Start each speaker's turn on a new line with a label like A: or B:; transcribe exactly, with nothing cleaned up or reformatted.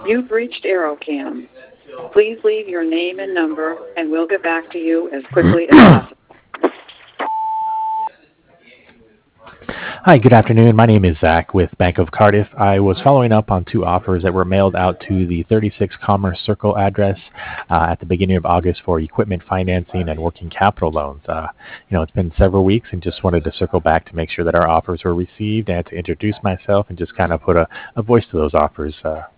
A: You've reached AeroCam. Please leave your name and number, and we'll get back to you as quickly as possible.
B: Hi, good afternoon. My name is Zach with Bank of Cardiff. I was following up on two offers that were mailed out to the thirty-six Commerce Circle address uh, at the beginning of August for equipment financing and working capital loans. Uh, you know, it's been several weeks and just wanted to circle back to make sure that our offers were received and to introduce myself and just kind of put a, a voice to those offers. Uh,